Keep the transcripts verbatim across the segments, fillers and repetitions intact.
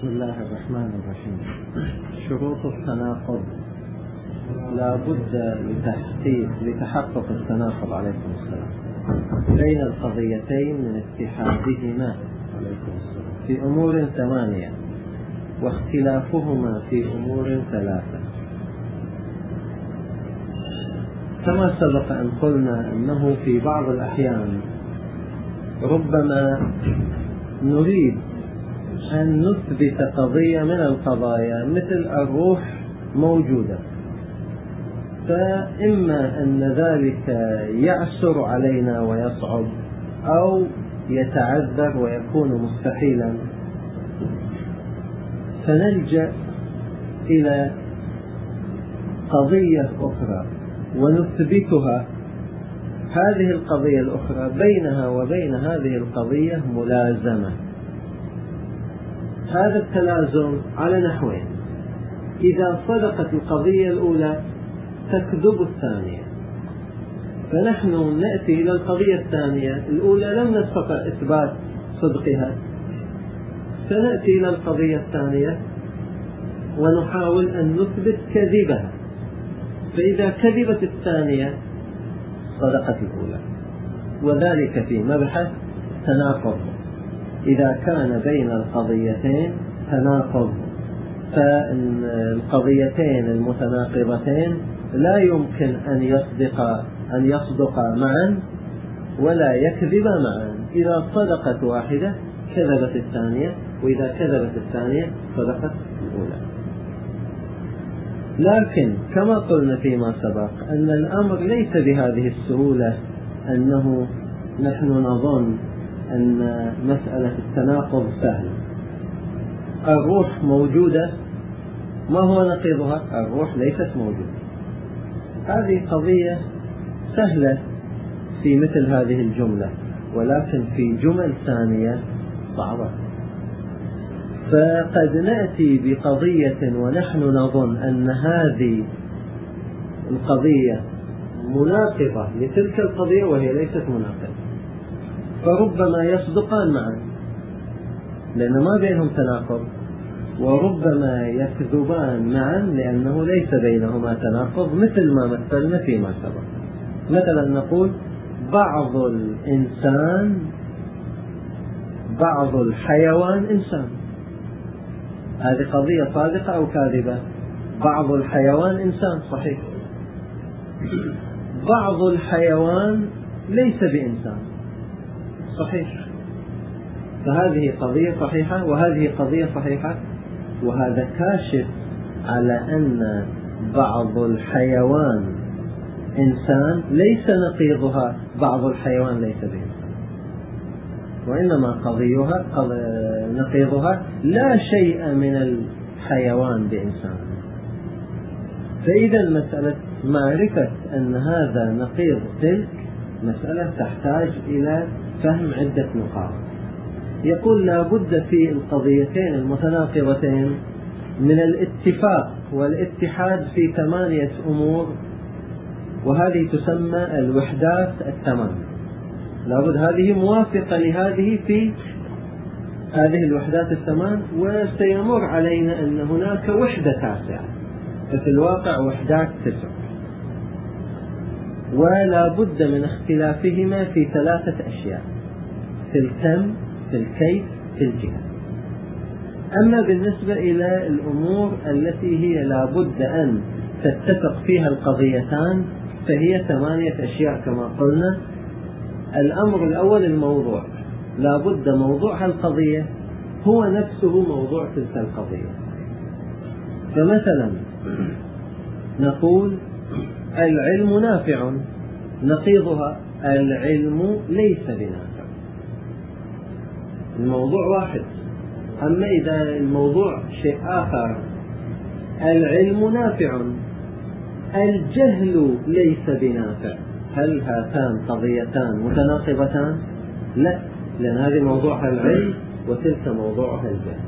بسم الله الرحمن الرحيم. شروط التناقض لا بد لتحقيق لتحقق التناقض عليكم السلام بين القضيتين من اتحادهما عليكم السلام في أمور ثمانية واختلافهما في أمور ثلاثة. كما سبق أن قلنا أنه في بعض الأحيان ربما نريد أن نثبت قضية من القضايا مثل الروح موجودة، فإما أن ذلك يعسر علينا ويصعب أو يتعذر ويكون مستحيلا، فنلجأ إلى قضية أخرى ونثبتها. هذه القضية الأخرى بينها وبين هذه القضية ملازمة. هذا التلازم على نحوين: إذا صدقت القضية الأولى تكذب الثانية، فنحن نأتي إلى القضية الثانية الأولى لم نستطع إثبات صدقها، فنأتي إلى القضية الثانية ونحاول أن نثبت كذبها، فإذا كذبت الثانية صدقت الأولى، وذلك في مبحث تناقض. إذا كان بين القضيتين تناقض فإن القضيتين المتناقضتين لا يمكن أن يصدق أن يصدقا معا ولا يكذبا معا. إذا صدقت واحدة كذبت الثانية، وإذا كذبت الثانية صدقت الأولى. لكن كما قلنا فيما سبق أن الأمر ليس بهذه السهولة، أنه نحن نظن أن مسألة التناقض سهل. الروح موجودة، ما هو نقيضها؟ الروح ليست موجودة. هذه قضية سهلة في مثل هذه الجملة، ولكن في جمل ثانية صعبة. فقد نأتي بقضية ونحن نظن أن هذه القضية مناقضة لتلك القضية وهي ليست مناقضة، فربما يصدقان معا لأن ما بينهم تناقض، وربما يكذبان معا لأنه ليس بينهما تناقض، مثل ما مثلنا فيما سبق. مثلا نقول بعض الإنسان بعض الحيوان إنسان، هذه قضية صادقة أو كاذبة؟ بعض الحيوان إنسان، صحيح. بعض الحيوان ليس بإنسان، صحيح. فهذه قضية صحيحة وهذه قضية صحيحة، وهذا كاشف على أن بعض الحيوان إنسان ليس نقيضها بعض الحيوان ليس بإنسان، وإنما قضيها نقيضها لا شيء من الحيوان بإنسان. فإذا مسألة معرفة أن هذا نقيض تلك مسألة تحتاج إلى فهم عدة نقاط. يقول لا بد في القضيتين المتناقضتين من الاتفاق والاتحاد في ثمانية أمور، وهذه تسمى الوحدات الثمان. لا بد هذه موافقة لهذه في هذه الوحدات الثمان، وسيمر علينا أن هناك وحدة تاسعة، ففي الواقع وحدات تسع، ولا بد من اختلافهما في ثلاثة أشياء: في الكم، في الكيف، في الجهة. أما بالنسبة إلى الأمور التي هي لا بد أن تتفق فيها القضيتان فهي ثمانية أشياء كما قلنا. الأمر الأول الموضوع، لا بد موضوع القضية هو نفسه موضوع تلك القضية. فمثلا نقول العلم نافع، نقيضها العلم ليس بنافع. الموضوع واحد. أما إذا الموضوع شيء آخر، العلم نافع الجهل ليس بنافع، هل هاتان قضيتان متناقضتان؟ لا، لأن هذه موضوعها العلم وتلك موضوعها الجهل.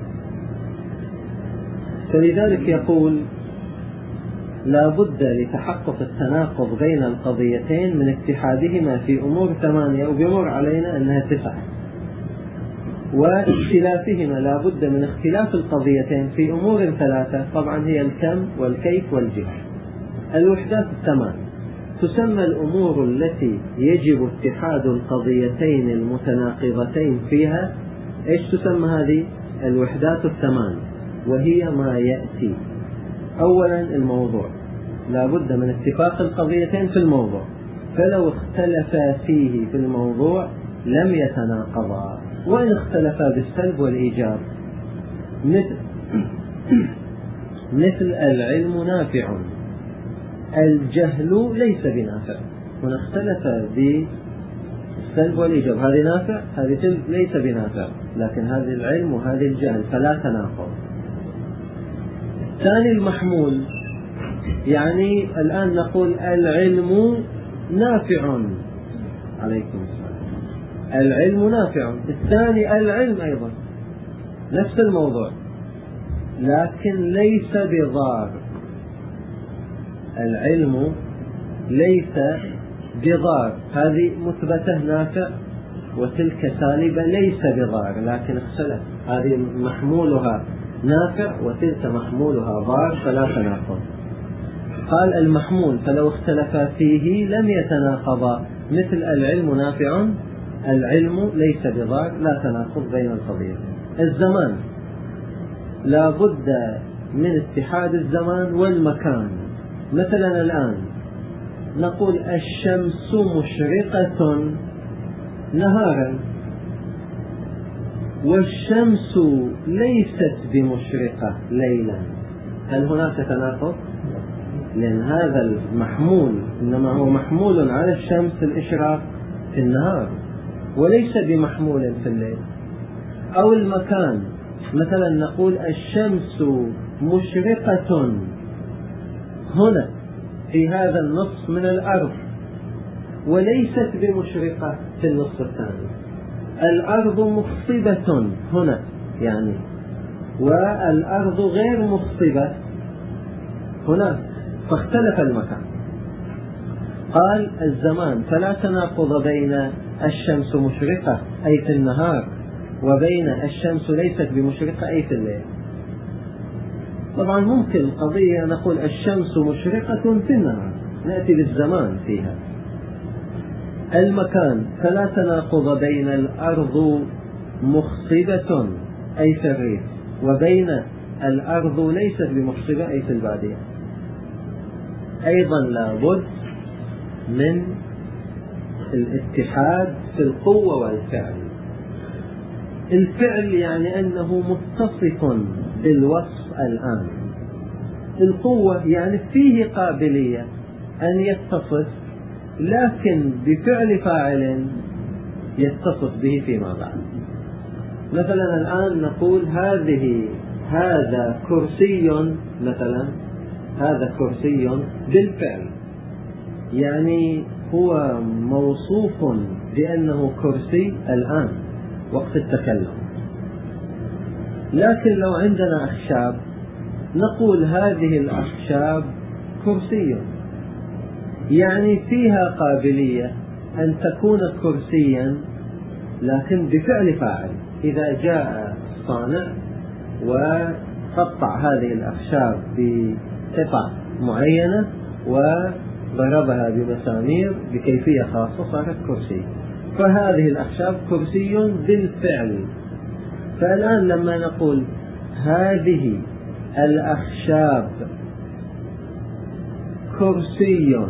فلذلك يقول لا بد لتحقق التناقض بين القضيتين من اتحادهما في أمور ثمانية، وبيمر علينا أنها تسعة. واختلافهما لا بد من اختلاف القضيتين في أمور ثلاثة، طبعا هي الكم والكيف والجهة. الوحدات الثمان تسمى الأمور التي يجب اتحاد القضيتين المتناقضتين فيها. إيش تسمى هذه الوحدات الثمان؟ وهي ما يأتي: أولا الموضوع، لا بد من اتفاق القضيتين في الموضوع، فلو اختلفا فيه في الموضوع لم يتناقضا، وإن اختلفا بالسلب والإيجاب، مثل مثل العلم نافع، الجهل ليس بنافع. هنا اختلف بالسلب والإيجاب، هذه نافع هذه ليس بنافع، لكن هذه العلم وهذه الجهل، فلا تناقض. ثاني المحمول، يعني الآن نقول العلم نافع، عليكم السلام، العلم نافع. الثاني العلم أيضا نفس الموضوع لكن ليس بضار، العلم ليس بضار، هذه مثبتة نافع وتلك سالبة ليس بضار، لكن اختلف، هذه محمولها نافع وتلك محمولها ضار، فلا تناقض. قال المحمول فلو اختلف فيه لم يتناقضا، مثل العلم نافع العلم ليس بضار، لا تناقض بين القضيتين. الزمان لا بد من اتحاد الزمان والمكان. مثلا الآن نقول الشمس مشرقة نهارا، والشمس ليست بمشرقة ليلا، هل هناك تناقض؟ لأن هذا المحمول إنما هو محمول على الشمس الإشراق في النهار وليس بمحمول في الليل. أو المكان، مثلا نقول الشمس مشرقة هنا في هذا النصف من الأرض وليست بمشرقة في النصف الثاني، الأرض مخصبة هنا يعني، والأرض غير مخصبة هنا، فاختلف المكان. قال الزمان فلا تناقض بين الشمس مشرقة أي في النهار وبين الشمس ليست بمشرقة أي في الليل. طبعا ممكن القضية نقول الشمس مشرقة في النهار، نأتي بالزمان فيها. المكان فلا تناقض بين الأرض مخصبة أي في الريف وبين الأرض ليست بمخصبة أي في البادية. أيضا لابد من الاتحاد في القوة والفعل. الفعل يعني أنه متصف بالوصف الآن، القوة يعني فيه قابلية أن يتصف لكن بفعل فاعل يتصف به فيما بعد. مثلا الآن نقول هذه هذا كرسي، مثلا هذا كرسي بالفعل، يعني هو موصوف بأنه كرسي الآن وقت التكلم. لكن لو عندنا أخشاب نقول هذه الأخشاب كرسي، يعني فيها قابلية أن تكون كرسيا لكن بفعل فاعل. إذا جاء صانع وقطع هذه الأخشاب بقطع معينة وضربها بمسامير بكيفية خاصة صارت كرسي، فهذه الأخشاب كرسي بالفعل. فالآن لما نقول هذه الأخشاب كرسي،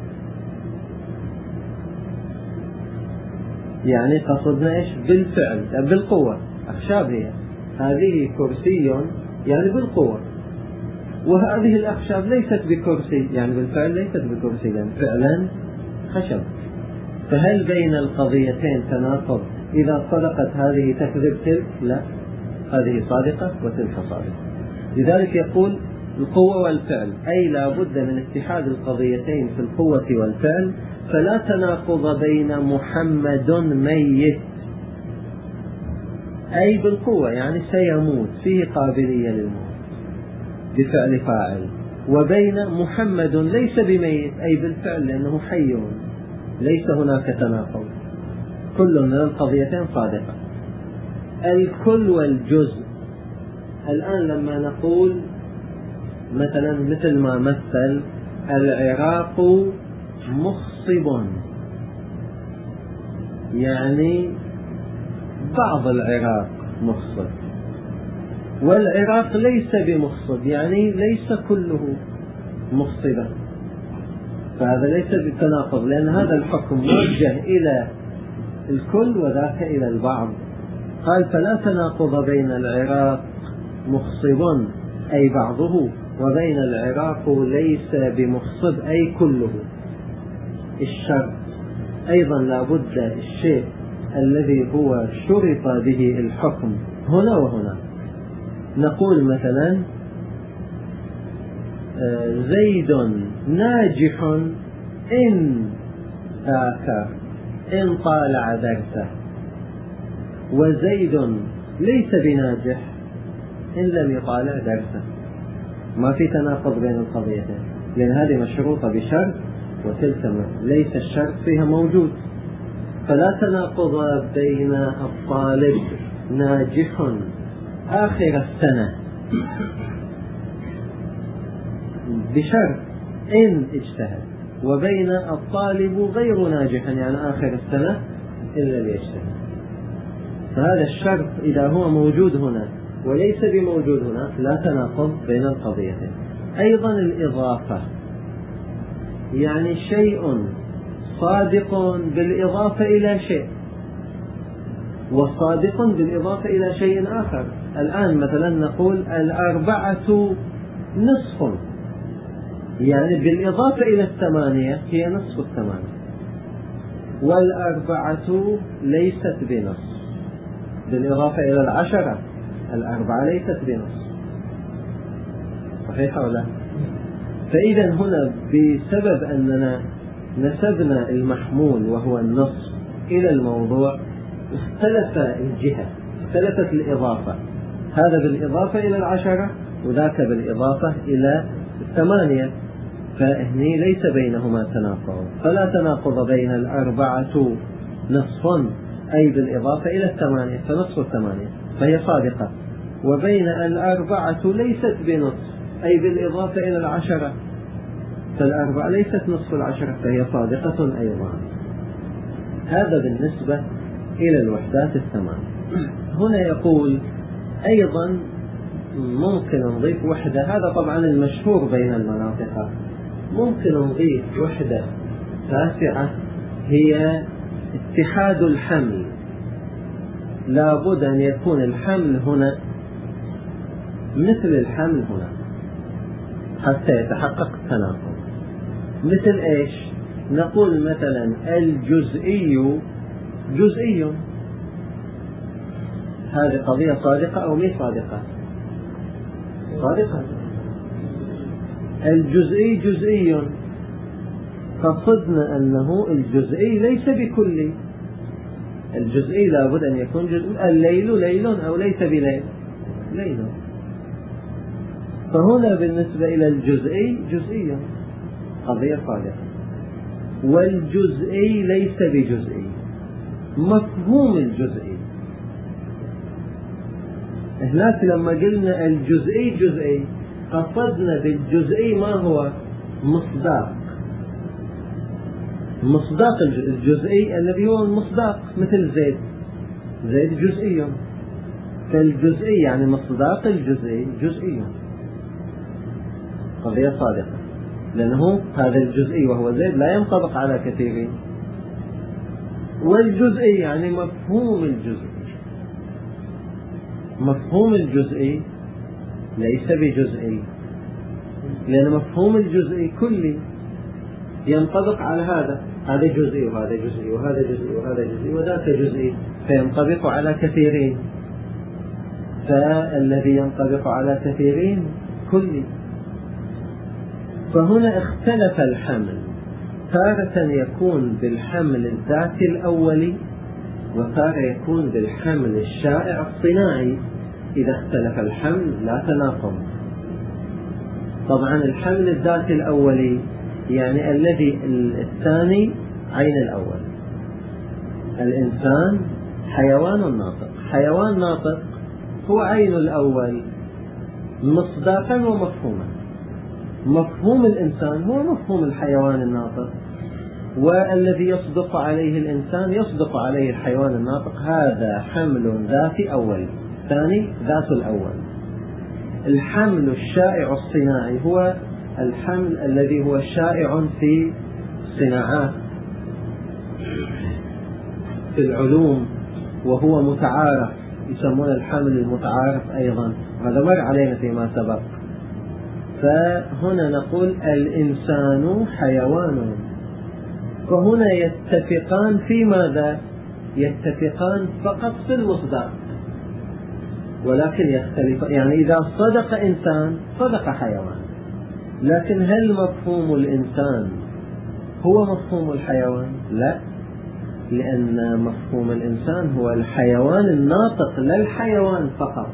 يعني قصدنا إيش؟ بالفعل بالقوة، أخشاب هي هذه كرسي يعني بالقوة، وهذه الأخشاب ليست بكرسي يعني بالفعل ليست بكرسي لأن فعلا خشب. فهل بين القضيتين تناقض إذا صدقت هذه تكذب تلك؟ لا، هذه صادقة وتلك صادقة. لذلك يقول القوة والفعل، أي لا بد من اتحاد القضيتين في القوة والفعل، فلا تناقض بين محمد ميت أي بالقوة يعني سيموت فيه قابلية للموت بفعل فاعل، وبين محمد ليس بميت أي بالفعل لأنه حي، ليس هناك تناقض، كل من القضيتين صادقة. الكل والجزء. الآن لما نقول مثلا مثل ما مثل العراق مخصب، يعني بعض العراق مخصب، والعراق ليس بمخصب، يعني ليس كله مخصبا، فهذا ليس بالتناقض، لأن هذا الحكم موجه إلى الكل وذاك إلى البعض. قال فلا تناقض بين العراق مخصب أي بعضه وبين العراق ليس بمخصب أي كله. الشرط أيضا لا بد الشيء الذي هو شرط به الحكم هنا وهنا. نقول مثلا زيد ناجح إن ذاكر إن طالع درسه، وزيد ليس بناجح إن لم يطالع درسه. ما في تناقض بين القضيتين، لأن هذه مشروطة بشرط وتلك ليس الشرط فيها موجود. فلا تناقض بين الطالب ناجح آخر السنة بشرط إن اجتهد، وبين الطالب غير ناجح يعني آخر السنة إلا ليجتهد. فهذا الشرط إذا هو موجود هنا وليس بموجود هنا لا تناقض بين القضيتين. أيضا الإضافة، يعني شيء صادق بالإضافة إلى شيء وصادق بالإضافة إلى شيء آخر. الآن مثلا نقول الأربعة نصف، يعني بالإضافة إلى الثمانية هي نصف الثمانية، والأربعة ليست بنصف بالإضافة إلى العشرة الأربعة ليست بنصف. صحيح ولا؟ فإذا هنا بسبب أننا نسبنا المحمول وهو النصف إلى الموضوع اختلف الجهة، اختلفت الإضافة، هذا بالإضافة إلى العشرة وذاك بالإضافة إلى الثمانية، فهني ليس بينهما تناقض. فلا تناقض بين الأربعة نصف أي بالإضافة إلى الثمانية فنصف الثمانية فهي صادقة، وبين الأربعة ليست بنصف أي بالإضافة إلى العشرة فالأربعة ليست نصف العشرة فهي صادقة أيضا. هذا بالنسبة إلى الوحدات الثمانية. هنا يقول أيضا ممكن نضيف وحدة، هذا طبعا المشهور بين المناطق، ممكن نضيف وحدة تاسعة هي اتحاد الحمل. لابد أن يكون الحمل هنا مثل الحمل هنا حتى يتحقق التناقض. مثل إيش؟ نقول مثلا الجزئي جزئي، هذه قضية صادقة أو مي صادقة؟ صادقة. الجزئي جزئي، فقدنا أنه الجزئي ليس بكلي، الجزئي لابد أن يكون جزء. الليل ليل أو ليس بليل؟ ليل. فهنا بالنسبة إلى الجزئي جزئي قضية صادقة، والجزئي ليس بجزئي. مفهوم الجزئي هناك لما قلنا الجزئي جزئي قصدنا بالجزئي ما هو؟ مصداق، مصداق الجزئي الذي هو المصداق، مثل زيد، زيد جزئي، فالجزئي يعني مصداق الجزئي جزئي قضية صادقة، لأنه هذا الجزئي وهو زيد لا ينطبق على كثيرين. والجزئي يعني مفهوم الجزئي، مفهوم الجزئي ليس بجزئي، لأن مفهوم الجزئي كلي ينطبق على هذا، هذا جزئي وهذا جزئي وهذا جزئي وهذا جزئي وذاك جزئي، فينطبق على كثيرين، فالذي ينطبق على كثيرين كلي. فهنا اختلف الحمل، تارة يكون بالحمل الذاتي الأولي وتارة يكون بالحمل الشائع الصناعي. إذا اختلف الحمل لا تناقض. طبعا الحمل الذاتي الأولي يعني الذي الثاني عين الأول، الإنسان حيوان ناطق، حيوان ناطق هو عين الأول مصداقا ومفهوما. مفهوم الإنسان هو مفهوم الحيوان الناطق، والذي يصدق عليه الإنسان يصدق عليه الحيوان الناطق. هذا حمل ذاتي أولي. ثاني ذات الأول. الحمل الشائع الصناعي هو الحمل الذي هو شائع في الصناعات في العلوم، وهو متعارف، يسمون الحمل المتعارف أيضا، هذا مر علينا فيما سبق. فهنا نقول الإنسان حيوان، فهنا يتفقان في ماذا؟ يتفقان فقط في المصداق، ولكن يختلف. يعني إذا صدق إنسان صدق حيوان، لكن هل مفهوم الإنسان هو مفهوم الحيوان؟ لا، لأن مفهوم الإنسان هو الحيوان الناطق لا الحيوان فقط،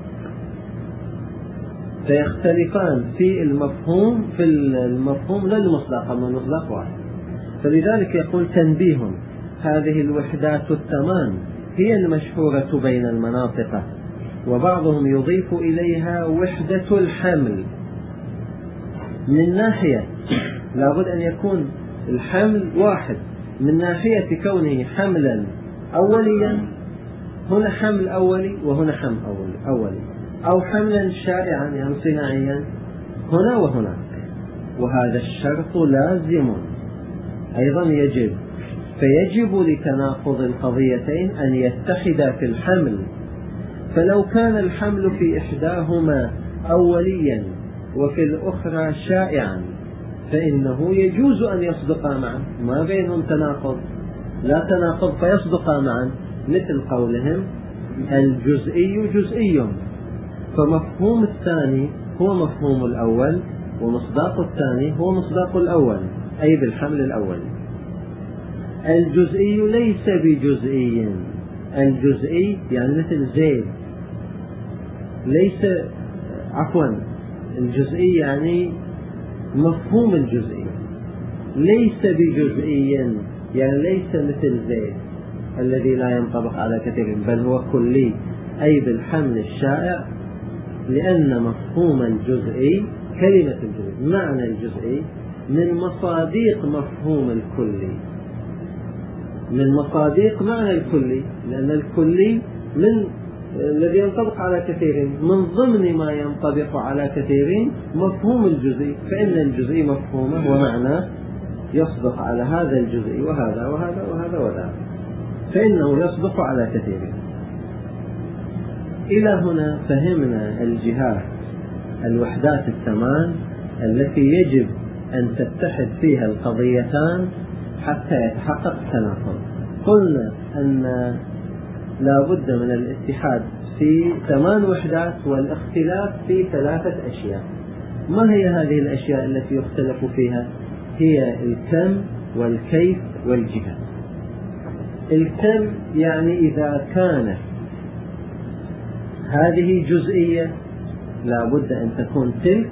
فيختلفان في المفهوم في المفهوم لا المصداق، أما المصداق واحد. فلذلك يقول تنبيه: هذه الوحدات الثمان هي المشهورة بين المناطق، وبعضهم يضيف إليها وحدة الحمل. من ناحية لابد أن يكون الحمل واحد، من ناحية كونه حملا أوليا، هنا حمل أولي وهنا حمل أولي, أولي أو حملا شائعا يعني صناعيا هنا وهناك. وهذا الشرط لازم أيضا يجب، فيجب لتناقض القضيتين أن يتحدا في الحمل. فلو كان الحمل في إحداهما أوليا وفي الأخرى شائعا فإنه يجوز أن يصدقا معا، ما بينهم تناقض، لا تناقض فيصدقا معا، مثل قولهم الجزئي جزئي، فمفهوم الثاني هو مفهوم الأول، ومصداق الثاني هو مصداق الأول، أي بالحمل الأول. الجزئي ليس بجزئي، الجزئي يعني مثل زيد، ليس عفوا الجزئي يعني مفهوم الجزئي، ليس بجزئي يعني ليس مثل زيد الذي لا ينطبق على كثير، بل هو كلي، أي بالحمل الشائع، لأن مفهوم الجزئي كلمة الجزئي معنى الجزئي من مصاديق مفهوم الكلي، من مصاديق معنى الكلي، لأن الكلي من الذي ينطبق على كثيرين، من ضمن ما ينطبق على كثيرين مفهوم الجزئي، فإن الجزئي مفهومه ومعناه يصدق على هذا الجزئي وهذا وهذا وهذا وهذا، فإنه يصدق على كثيرين. إلى هنا فهمنا الجهات الوحدات الثمان التي يجب أن تتحد فيها القضيتان حتى يتحقق التناقض. قلنا أن لا بد من الاتحاد في ثمان وحدات والاختلاف في ثلاثة أشياء. ما هي هذه الأشياء التي يختلف فيها؟ هي الكم والكيف والجهة. الكم يعني إذا كانت هذه جزئية لا بد أن تكون تلك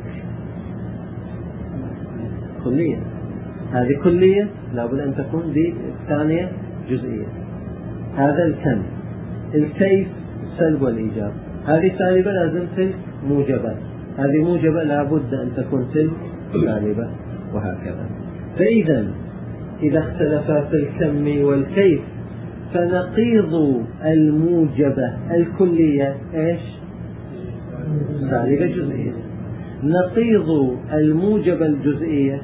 كلية، هذه كلية لا بد أن تكون دي الثانية جزئية، هذا الكم. الكيف السلب والإيجاب، هذه سالبة لازم تلك موجبة، هذه موجبة لا بد أن تكون تلك سالبة، وهكذا. فإذا إذا اختلفا في الكم والكيف فنقيض الموجبة الكلية إيش؟ سالبة جزئية. نقيض الموجبة الجزئية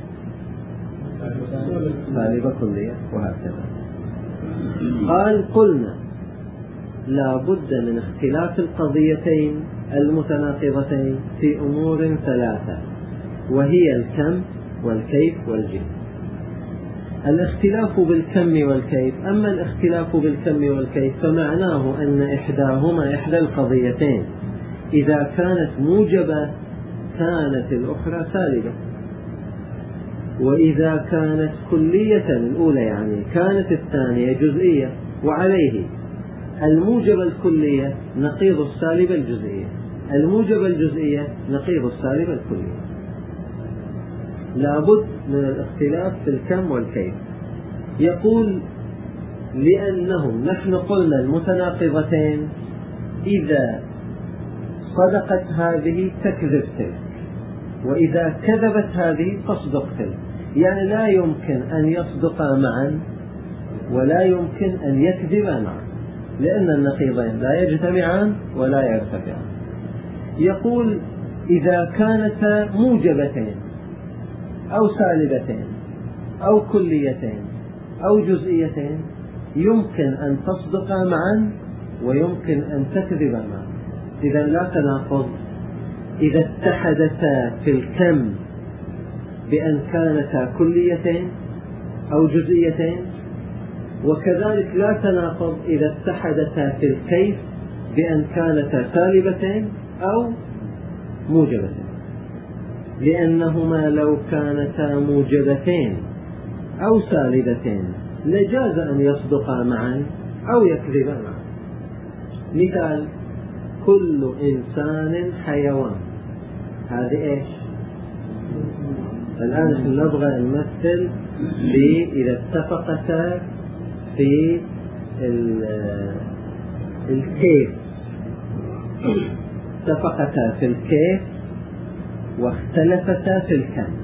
سالبة كلية، وهكذا. قال قلنا لا بد من اختلاف القضيتين المتناقضتين في أمور ثلاثة، وهي الكم والكيف والجهة. الاختلاف بالكم والكيف، أما الاختلاف بالكم والكيف فمعناه أن إحداهما إحدى القضيتين إذا كانت موجبة كانت الأخرى سالبة، وإذا كانت كلية الأولى يعني كانت الثانية جزئية، وعليه الموجبة الكلية نقيض السالبة الجزئية، الموجبة الجزئية نقيض السالبة الكلية. لابد من الاختلاف في الكم والكيف. يقول لأنهم، نحن قلنا المتناقضتين إذا صدقت هذه تكذب تلك، وإذا كذبت هذه تصدق تلك. يعني لا يمكن أن يصدقا معا ولا يمكن أن يكذبا معا، لأن النقيضين لا يجتمعان ولا يرتفعان. يقول إذا كانتا موجبتين أو سالبتين أو كليتين أو جزئيتين يمكن أن تصدقا معا ويمكن أن تكذبا معا. إذا لا تناقض إذا اتحدتا في الكم بأن كانتا كليتين أو جزئيتين، وكذلك لا تناقض إذا اتحدتا في الكيف بأن كانتا سالبتين أو موجبتين، لأنهما لو كانتا موجبتين أو سالبتين لجاز أن يصدقا معا أو يكذبا معا. مثال: كل إنسان حيوان. هذه إيش؟ الآن نبغى نمثل إذا اتفقتا في الكيف، اتفقتا في الكيف واختلفتا في الكم.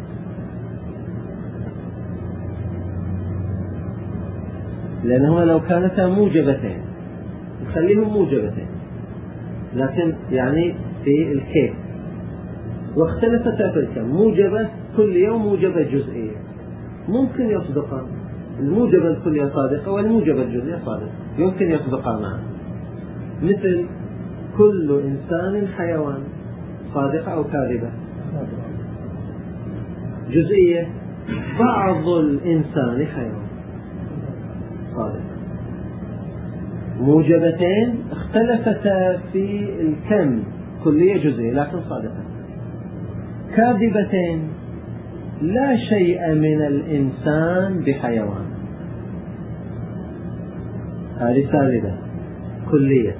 لأنهما لو كانتا موجبتين نخليهم موجبتين لكن يعني في الكيف، واختلفتا في الكم، موجبة كلية وموجبة جزئية، ممكن يصدقان. الموجبة الكلية صادقة والموجبة الجزئية صادقة، يمكن يصدقان معا. مثل كل إنسان حيوان، صادقة أو كاذبة؟ جزئية: بعض الإنسان حيوان، صادقة. موجبتين اختلفتا في الكم، كلية جزئية لكن صادقة. كاذبتين: لا شيء من الإنسان بحيوان، هذه سالبة كلية.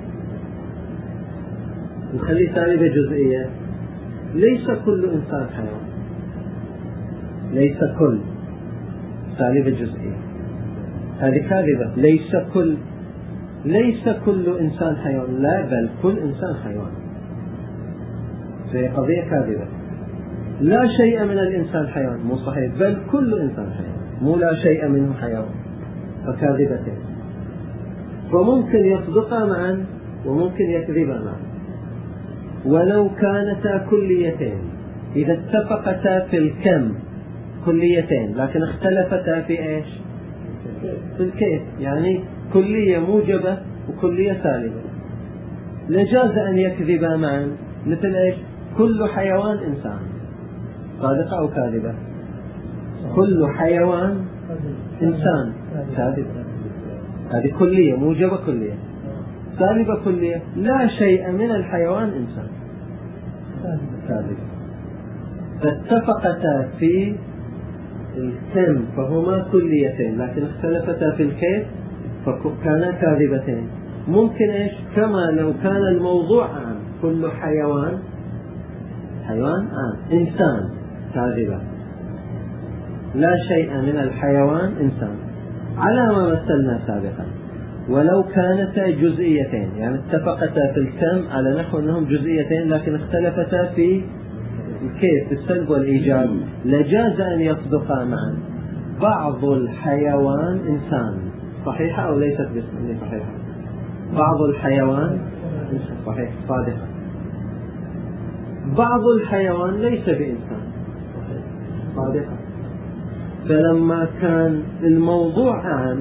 نخلي سالبة جزئية: ليس كل إنسان حيوان، ليس كل، سالبة جزئية. هذه كاذبة: ليس كل، ليس كل إنسان حيوان، لا بل كل إنسان حيوان، فهي قضية كاذبة. لا شيء من الإنسان حيوان، مو صحيح، بل كل إنسان حيوان، مو لا شيء منه حيوان، فكاذبتين. وممكن يصدقا معا وممكن يكذبا معا. ولو كانتا كليتين، إذا اتفقتا في الكم كليتين لكن اختلفتا في إيش؟ في الكيف، يعني كلية موجبة وكلية سالبة، لجاز أن يكذبا معا. مثل إيش؟ كل حيوان إنسان، صادقة أو كاذبة؟ كل حيوان إنسان، كاذبة. هذه كلية موجبة كلية. سالبة كلية: لا شيء من الحيوان إنسان، كاذبة. فاتفقتا في الكم فهما كليتين لكن اختلفتا في الكيف فكانا كاذبتين. ممكن إيش؟ كما لو كان الموضوع عام، كل حيوان، حيوان عام، إنسان، كاذبة. لا شيء من الحيوان إنسان، على ما مثلنا سابقا. ولو كانتا جزئيتين، يعني اتفقتا في الكم على نحو أنهم جزئيتين لكن اختلفتا في الكيف، في السلب والإيجاب، لجاز أن يصدقا معا. بعض الحيوان إنسان، صحيحة أو ليست باسم صحيحة؟ بعض الحيوان إنسان، صحيح، صادقة. بعض الحيوان ليس بإنسان، صحيح، صادقة. فلما كان الموضوع عام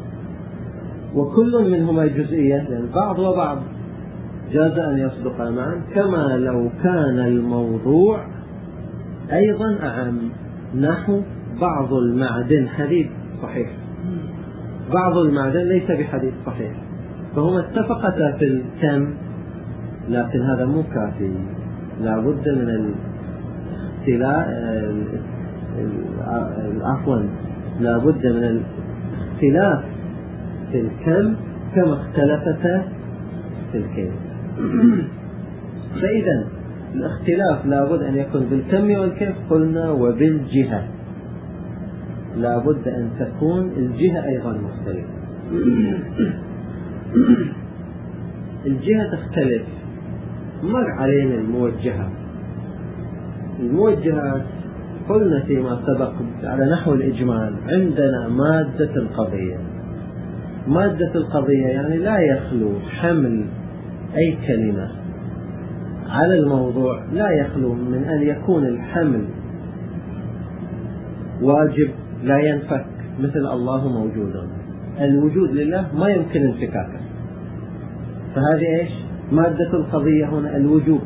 وكل منهما جزئية، لأن بعض وبعض، جاز أن يصدقا معا. كما لو كان الموضوع أيضا أعم، نحو بعض المعدن حديد، صحيح، بعض المعدن ليس بحديد، صحيح. فهما اتفقتا في الكم لكن هذا مو كافي، لا بد من الاختلاف، عفوا لا بد من الاختلاف في الكم كما اختلفتا في الكيف. فإذا الاختلاف لا بد أن يكون بالكم والكيف، قلنا، وبالجهة، لا بد أن تكون الجهة أيضا مختلفة. الجهة تختلف. مر علينا الموجهات. الموجهات قلنا فيما سبق على نحو الإجمال عندنا مادة القضية. مادة القضية يعني لا يخلو حمل أي كلمة على الموضوع، لا يخلو من أن يكون الحمل واجب لا ينفك، مثل الله موجود. الوجود لله ما يمكن انفكاكه، فهذه إيش؟ مادة القضية هنا الوجوب.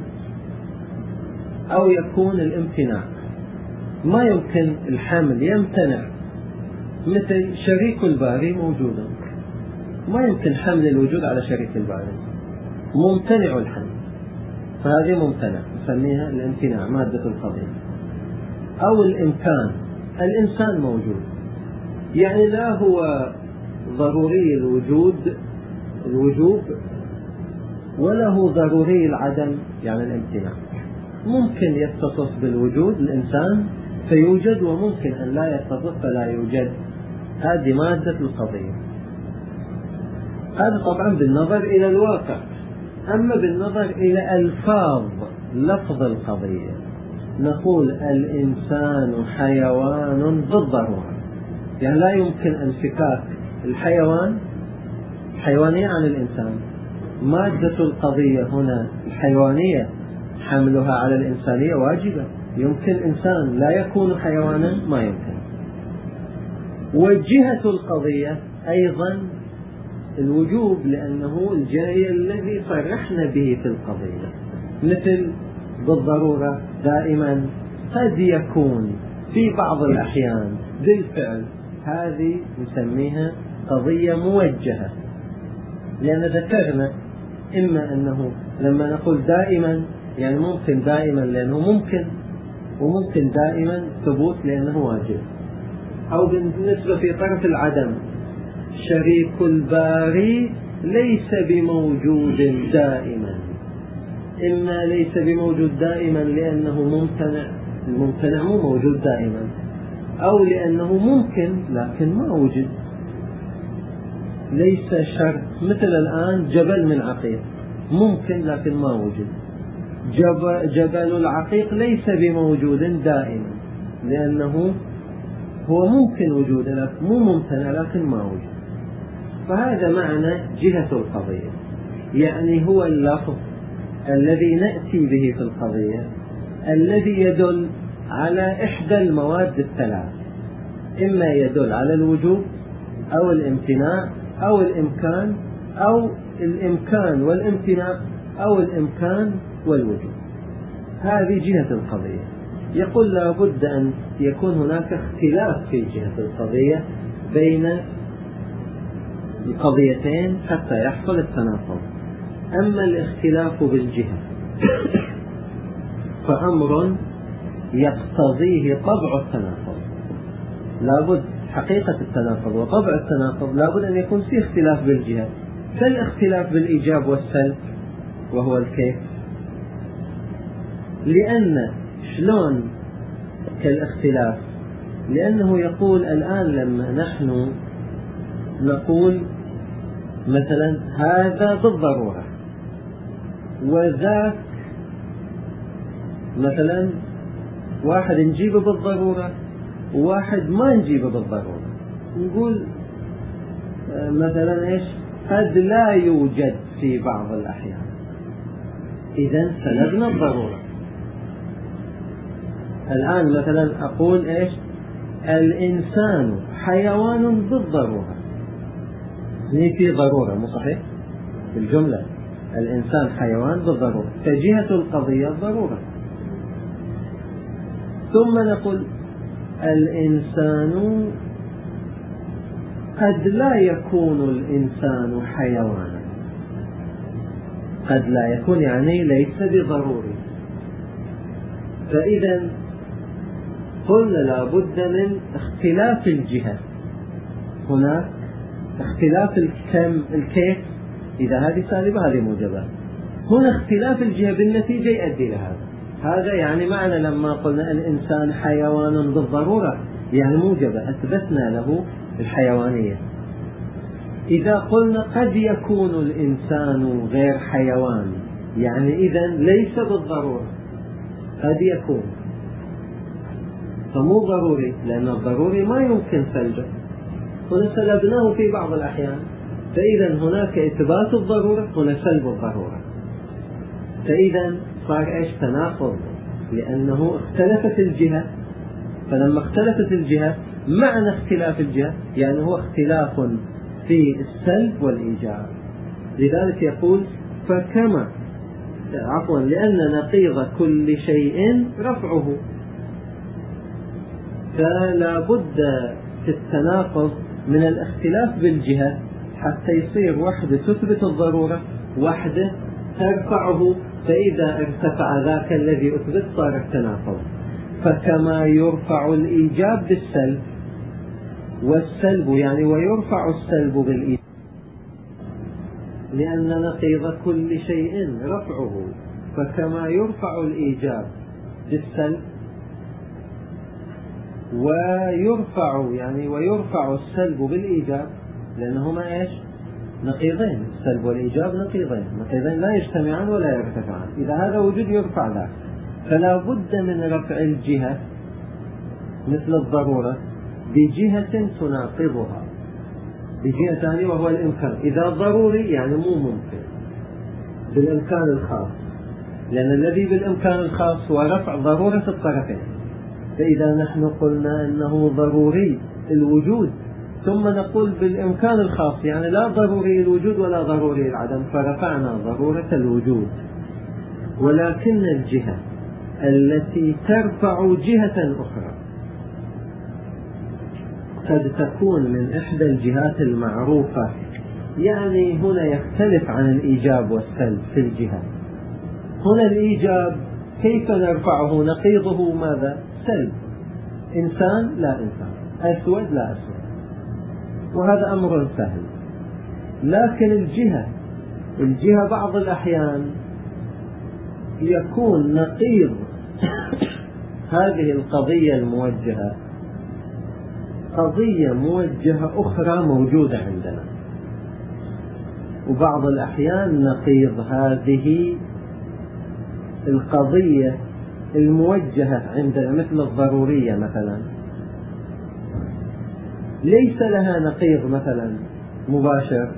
أو يكون الامتناع، ما يمكن الحمل يمتنع، مثل شريك الباري موجود، ما يمكن حمل الوجود على شريك الباري، ممتنع الحمل، فهذه ممتنع نسميها الامتناع مادة القضية. أو الإمكان، الإنسان موجود، يعني لا هو ضروري الوجود الوجوب ولا هو ضروري العدم، يعني الامتناع. ممكن يتصف بالوجود الإنسان فيوجد، وممكن أن لا يتصف فلا يوجد. هذه مادة القضية. هذا طبعا بالنظر إلى الواقع. أما بالنظر إلى ألفاظ لفظ القضية نقول الإنسان حيوان بالضرورة، يعني لا يمكن انفكاك الحيوان حيوانية عن الإنسان. مادة القضية هنا الحيوانية حملها على الإنسانية واجبة. يمكن إنسان لا يكون حيوانا؟ ما يمكن. وجهة القضية أيضا الوجوب، لأنه الجاي الذي صرحنا به في القضية، مثل بالضرورة دائما، قد يكون في بعض الأحيان بالفعل. هذه نسميها قضية موجهة، لأن ذكرنا إما أنه لما نقول دائما يعني ممكن دائما لأنه ممكن، وممكن دائما ثبوت لأنه واجب. أو بالنسبة في طرف العدم، شريك الباري ليس بموجود دائما، إما ليس بموجود دائما لأنه ممتنع، الممتنع مو موجود دائما، أو لأنه ممكن لكن ما وجد، ليس شرط. مثل الآن جبل من عقيق ممكن لكن ما وجد. جبل العقيق ليس بموجود دائما لأنه هو ممكن وجوده لكن مو ممتنع لكن ما وجد. فهذا معنى جهة القضية، يعني هو اللفظ الذي نأتي به في القضية الذي يدل على إحدى المواد الثلاث، إما يدل على الوجوب أو الامتناع أو الإمكان، أو الإمكان والامتناع، أو الإمكان والوجوب. هذه جهة القضية. يقول لا بد أن يكون هناك اختلاف في جهة القضية بين القضيتين حتى يحصل التناقض. أما الاختلاف بالجهة فأمر يقتضيه طبع التناقض، لابد حقيقة التناقض وطبع التناقض لابد أن يكون فيه اختلاف بالجهة، كالاختلاف بالإيجاب والسلب وهو الكيف. لأن شلون كالاختلاف؟ لأنه يقول الآن لما نحن نقول مثلا هذا بالضرورة وذاك مثلا واحد نجيبه بالضرورة وواحد ما نجيبه بالضرورة، نقول مثلا إيش؟ قد لا يوجد في بعض الأحيان، إذن سلبنا الضرورة. الآن مثلا أقول إيش؟ الإنسان حيوان بالضرورة، هي في ضرورة مو صحيح؟ بالجملة الإنسان حيوان بالضرورة، فجهة القضية ضرورة. ثم نقول الإنسان قد لا يكون الإنسان حيوانا، قد لا يكون يعني ليس بضروري. فإذا قلنا لا بد من اختلاف الجهة، هناك اختلاف الكم الكيف، إذا هذه سالبة هذه موجبة، هنا اختلاف الجهة بالنتيجة يؤدي لهذا. هذا يعني معنى لما قلنا الإنسان حيوان بالضرورة يعني موجبة، أثبتنا له الحيوانية. إذا قلنا قد يكون الإنسان غير حيوان، يعني إذن ليس بالضرورة، قد يكون، فمو ضروري، لأن الضروري ما يمكن سلبه، هنا سلبناه في بعض الأحيان، فإذا هناك إثبات الضرورة، هنا سلب الضرورة، فإذا صار إيش؟ تناقض، لأنه اختلفت الجهة، فلما اختلفت الجهة معنى اختلاف الجهة يعني هو اختلاف في السلب والإيجاب. لذلك يقول فكما عفوا لأن نقيض كل شيء رفعه، فلا بد في التناقض من الاختلاف بالجهة حتى يصير وحدة تثبت الضرورة وحدة ترفعه، فإذا ارتفع ذاك الذي أثبت صار التناقض. فكما يرفع الإيجاب بالسلب والسلب يعني ويرفع السلب بالإيجاب، لأن نقيض كل شيء رفعه، فكما يرفع الإيجاب بالسلب ويرفع يعني ويرفع السلب بالإيجاب، لأنهما إيش؟ نقيضين، السلب والإيجاب نقيضين، نقيضين لا يجتمعان ولا يرتفعان، إذا هذا وجود يرفع ذاك، فلا بد من رفع الجهة مثل الضرورة بجهة تناقضها بجهة ثانية وهو الإمكان، إذا ضروري يعني مو ممكن بالإمكان الخاص، لأن الذي بالإمكان الخاص هو رفع ضرورة الطرفين، فإذا نحن قلنا أنه ضروري الوجود ثم نقول بالإمكان الخاص يعني لا ضروري الوجود ولا ضروري العدم، فرفعنا ضرورة الوجود، ولكن الجهة التي ترفع جهة أخرى قد تكون من إحدى الجهات المعروفة، يعني هنا يختلف عن الإيجاب والسلب في الجهة. هنا الإيجاب كيف نرفعه؟ نقيضه ماذا؟ سلب، إنسان لا إنسان، أسود لا أسود، وهذا أمر سهل. لكن الجهة الجهة بعض الأحيان يكون نقيض هذه القضية الموجهة قضية موجهة أخرى موجودة عندنا، وبعض الأحيان نقيض هذه القضية الموجهة عندنا مثل الضرورية مثلا ليس لها نقيض مثلا مباشر،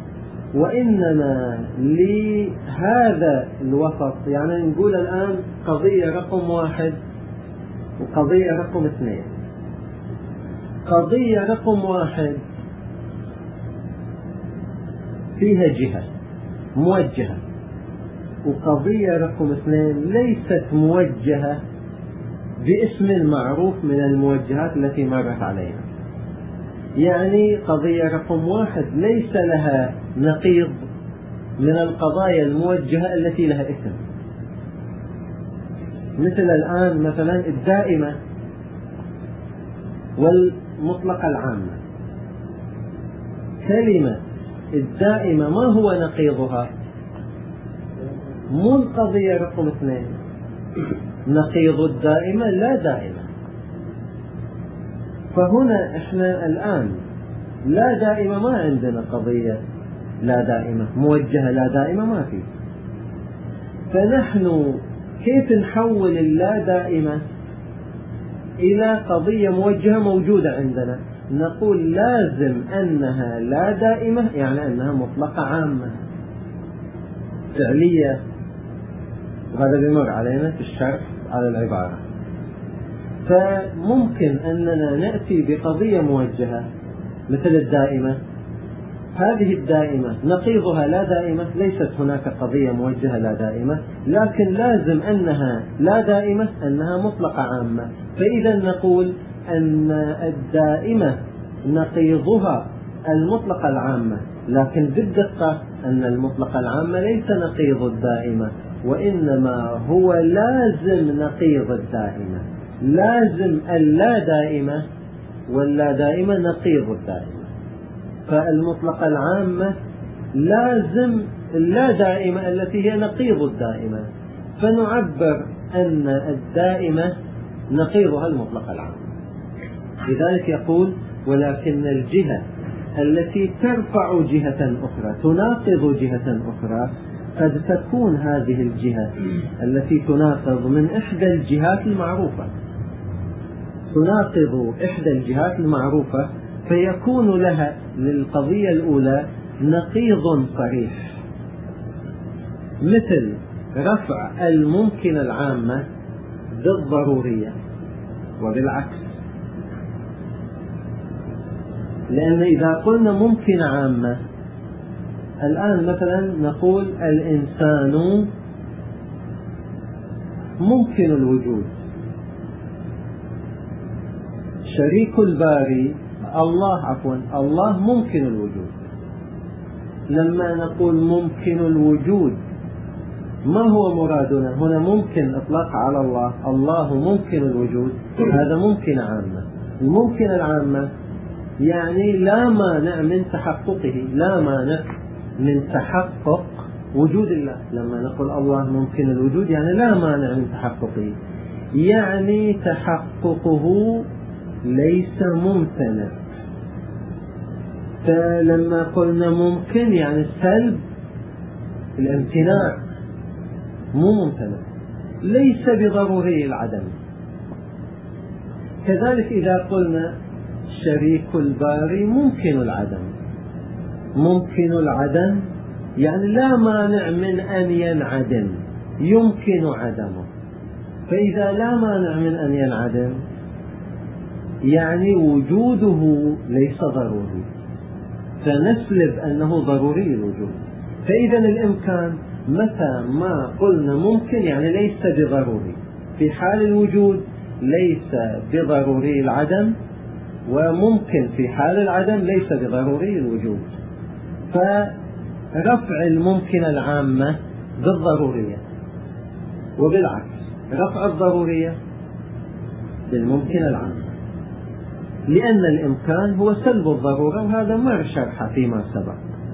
وإنما لهذا الوسط، يعني نقول الآن قضية رقم واحد وقضية رقم اثنين. قضية رقم واحد فيها جهة موجهة، وقضية رقم اثنين ليست موجهة باسم معروف من الموجهات التي مرت علينا. يعني قضية رقم واحد ليس لها نقيض من القضايا الموجهة التي لها اسم، مثل الآن مثلا الدائمة والمطلقة العامة. كلمة الدائمة ما هو نقيضها؟ مو القضية رقم اثنين، نقيض الدائمة لا دائمة. فهنا احنا الآن لا دائمة ما عندنا قضية لا دائمة موجهة لا دائمة ما في، فنحن كيف نحول اللا دائمة إلى قضية موجهة موجودة عندنا؟ نقول لازم أنها لا دائمة يعني أنها مطلقة عامة فعلية، وهذا بيمر علينا في الشرح على العبارة. فممكن أننا نأتي بقضية موجهة مثل الدائمة، هذه الدائمة نقيضها لا دائمة، ليست هناك قضية موجهة لا دائمة، لكن لازم أنها لا دائمة أنها مطلقة عامة، فإذا نقول أن الدائمة نقيضها المطلقة العامة، لكن بالدقة أن المطلقة العامة ليس نقيض الدائمة، وإنما هو لازم نقيض الدائمة، لازم اللا دائمة واللا دائمة نقيض الدائمة. فالمطلقة العامة لازم اللا دائمة التي هي نقيض الدائمة، فنعبر أن الدائمة نقيضها المطلقة العامة. لذلك يقول ولكن الجهة التي ترفع جهة أخرى تناقض جهة أخرى، قد تكون هذه الجهة التي تناقض من إحدى الجهات المعروفة، تناقض إحدى الجهات المعروفة، فيكون لها للقضية الأولى نقيض صريح، مثل رفع الممكن العامة بالضرورية وبالعكس. لأن إذا قلنا ممكن عامة، الآن مثلا نقول الإنسان ممكن الوجود، شريك الباري الله عفوا الله ممكن الوجود. لما نقول ممكن الوجود ما هو مرادنا هنا؟ ممكن إطلاق على الله، الله ممكن الوجود، هذا ممكن عامة. الممكن العامة يعني لا مانع من تحققه، لا مانع من تحقق وجود الله. لما نقول الله ممكن الوجود يعني لا مانع من تحققه، يعني تحققه ليس ممتنع. فلما قلنا ممكن يعني سلب الامتناع، مو ممتنع، ليس بضروري العدم. كذلك إذا قلنا شريك الباري ممكن العدم، ممكن العدم يعني لا مانع من أن ينعدم، يمكن عدمه. فإذا لا مانع من أن ينعدم يعني وجوده ليس ضروري، فنسلب أنه ضروري الوجود. فإذا الإمكان متى ما قلنا ممكن يعني ليس بضروري، في حال الوجود ليس بضروري العدم، وممكن في حال العدم ليس بضروري الوجود. فرفع الممكن العامة بالضرورية، وبالعكس رفع الضرورية بالممكن العامة، لأن الإمكان هو سلب الضرورة، وهذا ما شرح فيما سبق.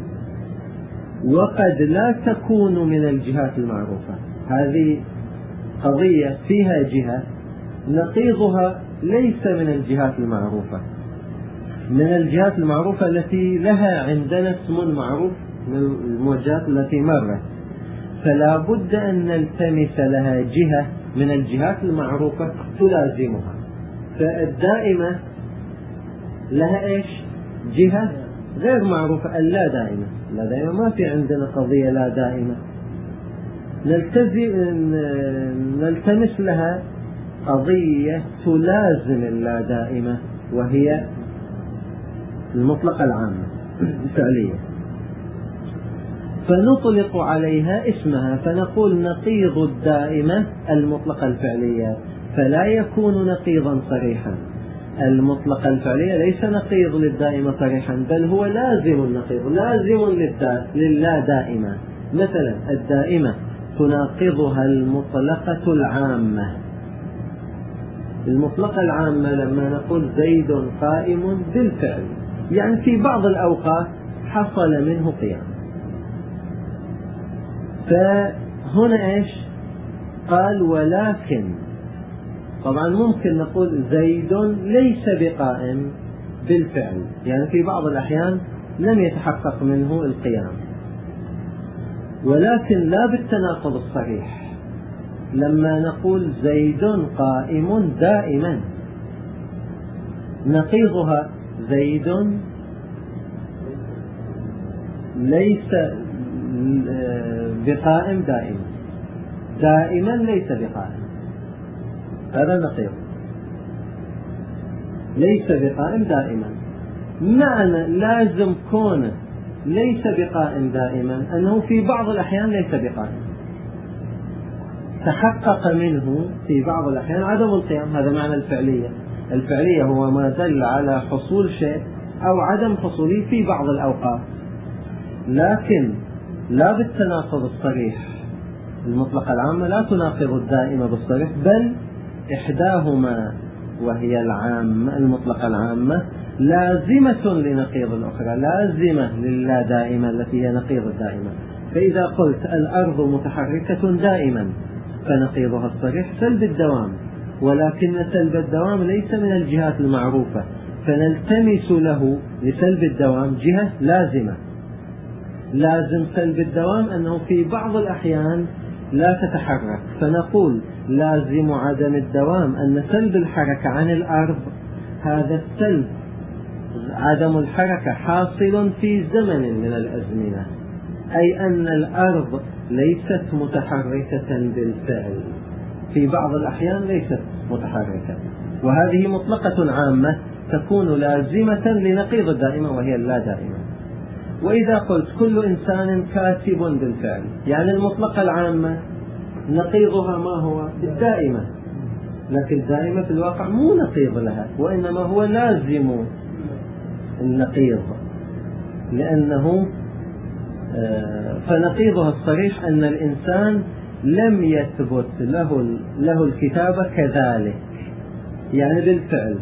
وقد لا تكون من الجهات المعروفة، هذه قضية فيها جهة نقيضها ليس من الجهات المعروفة، من الجهات المعروفة التي لها عندنا اسم معروف من الموجهات التي مرت، فلا بد أن نلتمس لها جهة من الجهات المعروفة تلازمها. فالدائمة لها إيش؟ جهة غير معروفة، اللا دائمة. لا دائمة ما في عندنا قضية لا دائمة، نلتمس لها قضية تلازم اللا دائمة، وهي المطلقة العامة الفعلية، فنطلق عليها اسمها، فنقول نقيض الدائمة المطلقة الفعلية، فلا يكون نقيضا صريحا. المطلقة الفعلية ليس نقيض للدائمة صريحا، بل هو لازم النقيض، لازم لللا دائمة. مثلا الدائمة تناقضها المطلقة العامة. المطلقة العامة لما نقول زيد قائم بالفعل، يعني في بعض الأوقات حصل منه قيام. فهنا إيش قال؟ ولكن طبعا ممكن نقول زيد ليس بقائم بالفعل، يعني في بعض الأحيان لم يتحقق منه القيام، ولكن لا بالتناقض الصريح. لما نقول زيد قائم دائما، نقيضها زيد ليس بقائم دائما، دائما ليس بقائم، هذا نقيض. ليس بقائم دائما معنى لازم كونه ليس بقائم دائما أنه في بعض الأحيان ليس بقائم، تحقق منه في بعض الأحيان عدم القيام. هذا معنى الفعلية. الفعلية هو ما دل على حصول شيء أو عدم حصوله في بعض الأوقات، لكن لا بالتناقض الصريح. المطلقة العامة لا تناقض الدائمة بالصريح، بل إحداهما وهي العامة المطلقة العامة لازمة لنقيض الأخرى، لازمة للا دائمة التي هي نقيض الدائمة. فإذا قلت الأرض متحركة دائما، فنقيضها الصريح سلب الدوام، ولكن سلب الدوام ليس من الجهات المعروفة، فنلتمس له لسلب الدوام جهة لازمة. لازم سلب الدوام أنه في بعض الأحيان لا تتحرك، فنقول لازم عدم الدوام أن سلب الحركة عن الأرض، هذا السلب عدم الحركة حاصل في زمن من الأزمنة، أي أن الأرض ليست متحركة بالفعل، في بعض الأحيان ليست متحركة، وهذه مطلقة عامة تكون لازمة لنقيض الدائمة وهي اللا دائمة. وإذا قلت كل إنسان كاتب بالفعل، يعني المطلقة العامة نقيضها ما هو؟ الدائمة، لكن الدائمة في الواقع مو نقيض لها، وإنما هو لازم النقيض، لأنه فنقيضها الصريح أن الإنسان لم يثبت له له الكتابة كذلك، يعني بالفعل.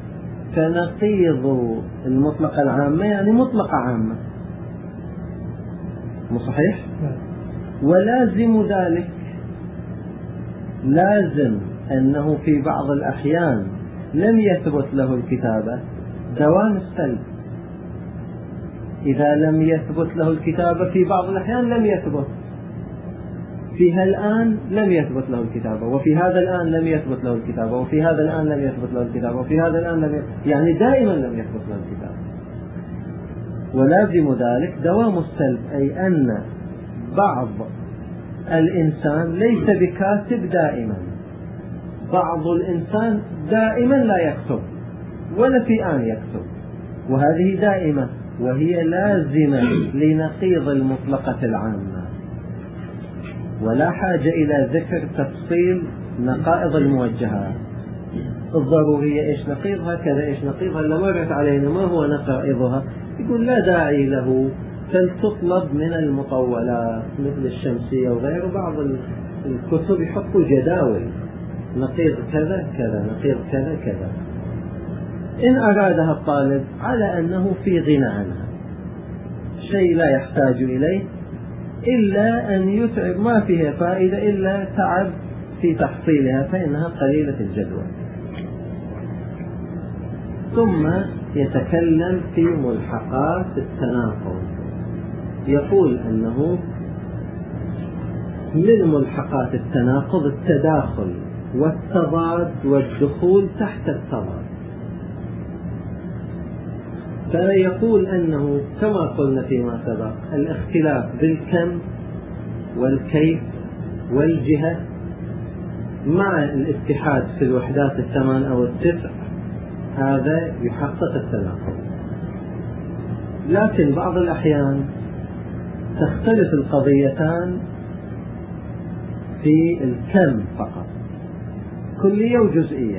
فنقيض المطلقة العامة يعني مطلقة عامة، مو صحيح؟ ولازم ذلك لازم أنه في بعض الأحيان لم يثبت له الكتابة دوام السلب. إذا لم يثبت له الكتابة في بعض الأحيان لم يثبت، في هالآن لم يثبت له الكتابة، وفي هذا الآن لم يثبت له الكتابة، وفي هذا الآن لم يثبت له الكتابة، وفي هذا الآن لم يثبت، يعني دائما لم يثبت له الكتابة. ولازم ذلك دوام السلب، أي أن بعض الإنسان ليس بكاتب دائما، بعض الإنسان دائما لا يكتب ولا في آن يكتب، وهذه دائمة وهي لازمة لنقيض المطلقة العامة. ولا حاجة إلى ذكر تفصيل نقائض الموجهات الضرورية، إيش نقيضها كذا، إيش نقيضها، اللي مرت علينا ما هو نقائضها، يقول لا داعي له، فلتطلب من المطولات مثل الشمسية وغيره. بعض الكتب يحطوا جداول نقيض كذا كذا، نقيض كذا كذا، إن أرادها الطالب على أنه في غنى عنها، شيء لا يحتاج إليه إلا أن يتعب، ما فيها فائدة إلا تعب في تحصيلها، فإنها قليلة الجدوى. ثم يتكلم في ملحقات التناقض، يقول أنه من ملحقات التناقض التداخل والتضاد والدخول تحت التضاد. فيقول أنه كما قلنا فيما سبق الاختلاف بالكم والكيف والجهة مع الاتحاد في الوحدات الثمان أو التسع، هذا يحقق التناقض. لكن بعض الأحيان تختلف القضيتان في الكم فقط، كلية وجزئية،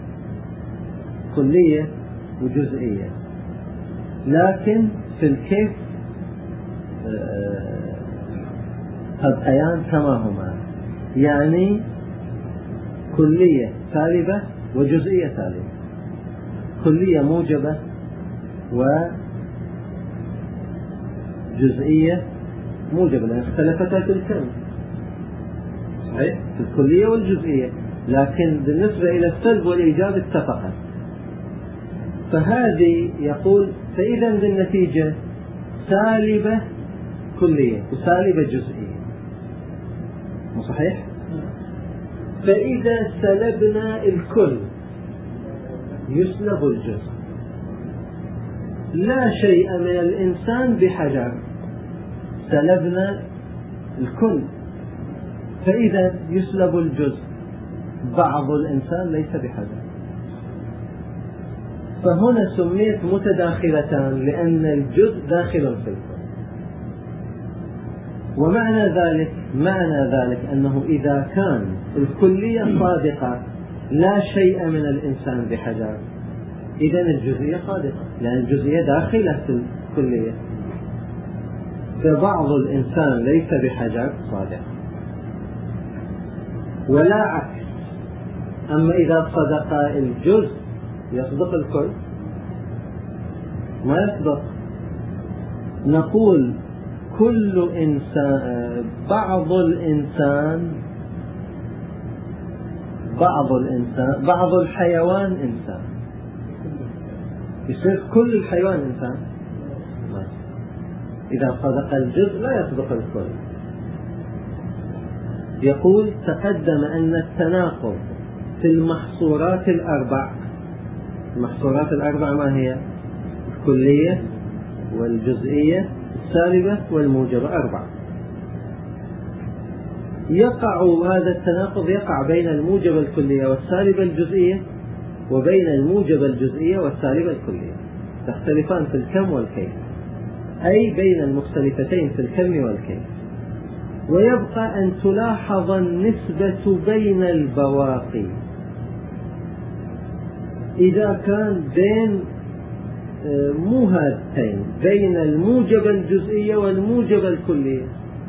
كلية وجزئية، لكن في الكيف تبقيان كما هما، يعني كلية سالبة وجزئية سالبة، كلية موجبة وجزئية موجبة، لأن اختلفتا في الكم صحيح في الكلية والجزئية، لكن بالنسبة إلى السلب والإيجاب اتفقت. فهذه يقول فإذا بالنتيجة سالبة كلية وسالبة جزئية، مو صحيح؟ فإذا سلبنا الكل يسلب الجزء، لا شيء من الإنسان بحجر، سلبنا الكل، فإذا يسلب الجزء، بعض الإنسان ليس بحجر. فهنا سميت متداخلتان لأن الجزء داخل في الكل. ومعنى ذلك معنى ذلك أنه إذا كان الكلية صادقة لا شيء من الإنسان بحجر، إذن الجزئية صادقة، لأن الجزئية داخلة في الكلية، فبعض الإنسان ليس بحجر صادق، ولا عكس. أما إذا صدق الجزء يصدق الكل؟ ما يصدق. نقول كل إنسان، بعض الإنسان بعض الإنسان بعض الحيوان إنسان، يصير كل الحيوان إنسان؟ ما. إذا صدق الجزء لا يصدق الكل. يقول تقدم أن التناقض في المحصورات الأربع، المحصورات الأربع ما هي؟ الكلية والجزئية السالبة والموجبة، أربعة. يقع هذا التناقض يقع بين الموجبة الكلية والسالبة الجزئية وبين الموجبة الجزئية والسالبة الكلية، تختلفان في الكم والكيف، أي بين المختلفتين في الكم والكيف. ويبقى أن تلاحظ النسبة بين البواقي إذا كان بين مو هاتين، بين الموجبة الجزئية والموجبة الكلية،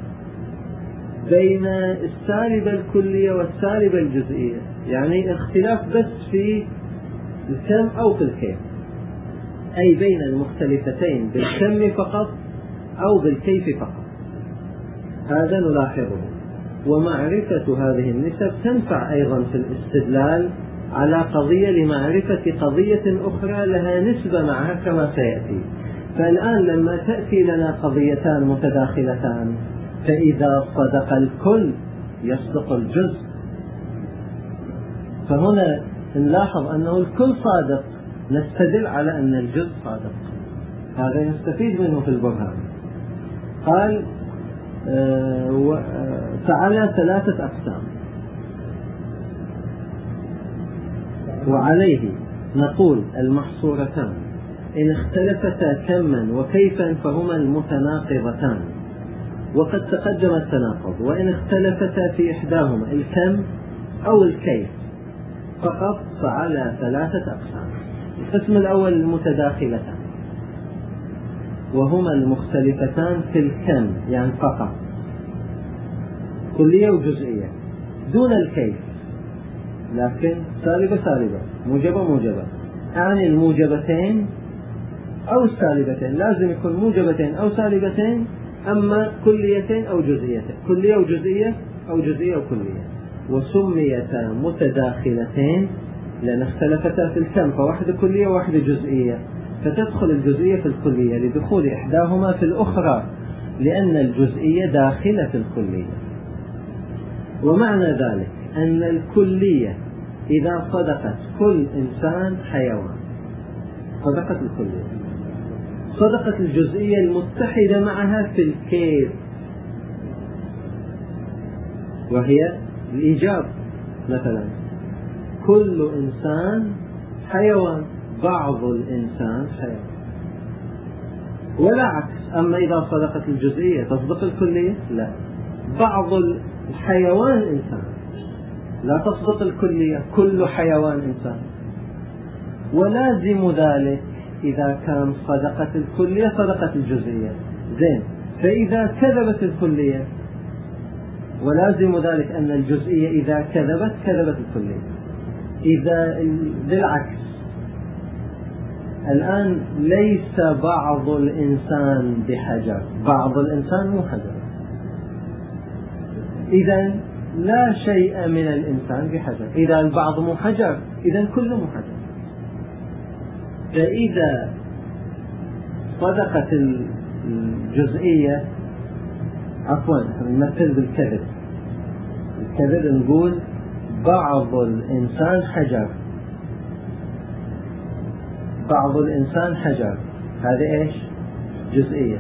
بين السالبة الكلية والسالبة الجزئية، يعني اختلاف بس في الكم أو في الكيف، أي بين المختلفتين بالكم فقط أو بالكيف فقط. هذا نلاحظه. ومعرفة هذه النسب تنفع أيضا في الاستدلال على قضية لمعرفة قضية أخرى لها نسبة معها كما سيأتي. فالآن لما تأتي لنا قضيتان متداخلتان، فإذا صدق الكل يصدق الجزء، فهنا نلاحظ أنه الكل صادق، نستدل على أن الجزء صادق. هذا نستفيد منه في البرهان. قال آه فعلى ثلاثة أقسام، وعليه نقول المحصورتان إن اختلفتا كما وكيفا فهما المتناقضتان، وقد تقدم التناقض، وإن اختلفتا في إحداهما الكم أو الكيف فقط فعلى ثلاثة أقسام. القسم الأول المتداخلتان، وهما المختلفتان في الكم يعني فقط، كلية وجزئية دون الكيف، لكن سالبة سالبة موجبة موجبة، يعني الموجبتين أو السالبتين، لازم يكون موجبتين أو سالبتين، أما كليتين أو جزئيتين، كلية وجزئية أو جزئية وكلية. وسميتا متداخلتين لأن اختلفتا في الكم، فواحدة كلية وواحدة جزئية، فتدخل الجزئية في الكلية لدخول إحداهما في الأخرى، لأن الجزئية داخلة في الكلية. ومعنى ذلك أن الكلية إذا صدقت كل إنسان حيوان صدقت الكلية، صدقت الجزئية المتحدة معها في الكيف، وهي الإيجاب. مثلا كل إنسان حيوان، بعض الإنسان حيوان، ولا عكس. أما إذا صدقت الجزئية تصدق الكلية؟ لا، بعض الحيوان إنسان، لا تصدق الكلية كل حيوان إنسان. ولازم ذلك إذا كان صدقت الكلية صدقت الجزئية، زين. فإذا كذبت الكلية، ولازم ذلك أن الجزئية إذا كذبت كذبت الكلية. إذا بالعكس، الآن ليس بعض الإنسان بحجر، بعض الإنسان مو حجر، إذن لا شيء من الإنسان بحجر. إذا البعض مو حجر إذن كله مو حجر. فإذا صدقت الجزئية، عفوا نمثل بالكذب، الكذب نقول بعض الإنسان حجر، بعض الإنسان حجر، هذا إيش؟ جزئية،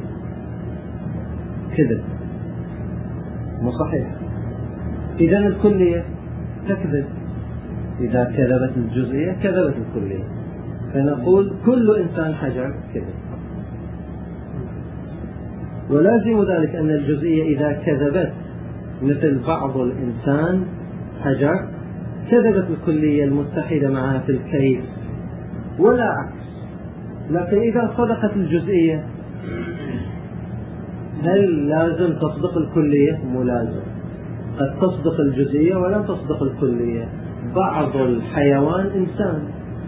كذب، مو صحيح. إذا الكلية تكذب، إذا كذبت الجزئية كذبت الكلية، فنقول كل إنسان حجر كذب. ولازم ذلك أن الجزئية إذا كذبت مثل بعض الإنسان حجر كذبت الكلية المتحدة معها في الكيف، ولا عكس. لكن إذا صدقت الجزئية هل لازم تصدق الكلية؟ مو لازم، قد تصدق الجزئية ولا تصدق الكلية. بعض الحيوان إنسان،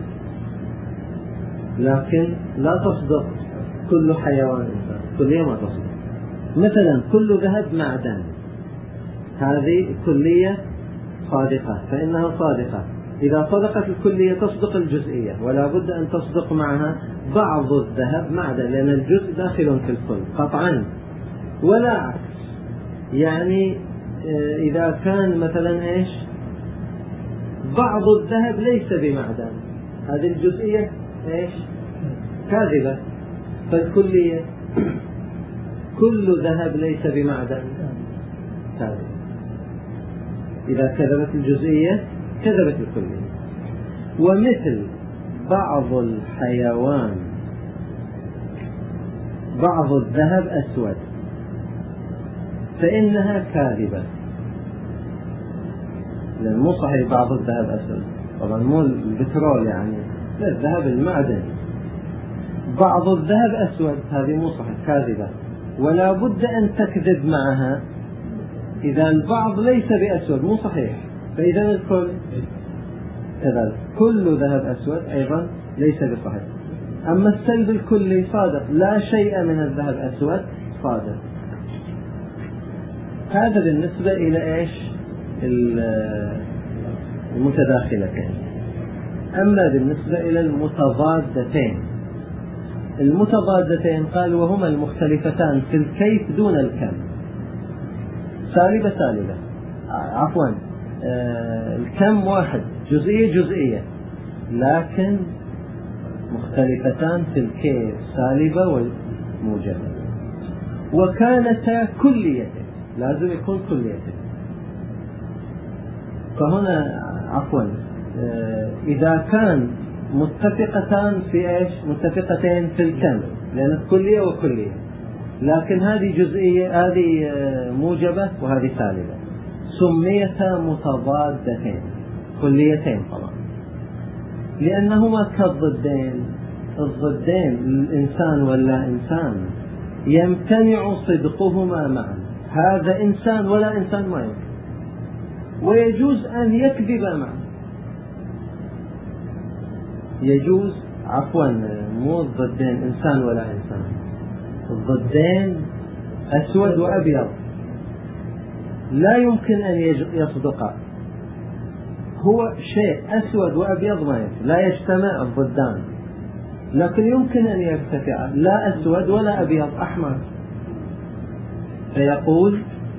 لكن لا تصدق كل حيوان إنسان، كلية ما تصدق. مثلا كل ذهب معدن، هذه كلية صادقة فإنها صادقة، إذا صدقت الكلية تصدق الجزئية، ولا بد أن تصدق معها بعض الذهب معدن، لأن الجزء داخل في الكل قطعا، ولا عكس. يعني إذا كان مثلا إيش بعض الذهب ليس بمعدن، هذه الجزئية إيش كاذبة، فالكلية كل ذهب ليس بمعدن كاذب. إذا كذبت الجزئية كذبت الكلية. ومثل بعض الحيوان بعض الذهب أسود فإنها كاذبة، لأن مو صحيح بعض الذهب أسود، طبعا مو البترول يعني، لا الذهب المعدن. بعض الذهب أسود هذه مو صحيح كاذبة، ولا بد أن تكذب معها إذا البعض ليس بأسود مو صحيح، فإذا الكل كذلك كل ذهب أسود أيضا ليس بصحيح. أما السلب الكلي صادق، لا شيء من الذهب أسود صادق. هذا بالنسبة إلى إيش المتداخلتين. أما بالنسبة إلى المتضادتين، المتضادتين قال وهما المختلفتان في الكيف دون الكم. سالبة سالبة عفوا آه الكم واحد، جزئية جزئية، لكن مختلفتان في الكيف، سالبة والموجبة. وكانتا كليتين، لازم يكون كليتين. فهنا عفوا آه إذا كان متفقتان في إيش متفقتين في الكم، لأن كلية وكلية، لكن هذه جزئية، هذه موجبة وهذه سالبة، سميتا متضادتين كليتين طبعا، لأنهما كالضدين. الضدين الإنسان ولا إنسان يمتنع صدقهما معا، هذا إنسان ولا إنسان ما يمكن، ويجوز أن يكذب معا. يجوز عفوا مو الضدين إنسان ولا إنسان، الضدين أسود وأبيض لا يمكن أن يصدقا، هو شيء أسود وأبيض ما يمكن، لا يجتمع الضدان، لكن يمكن أن يرتفع، لا أسود ولا أبيض أحمر. فيقول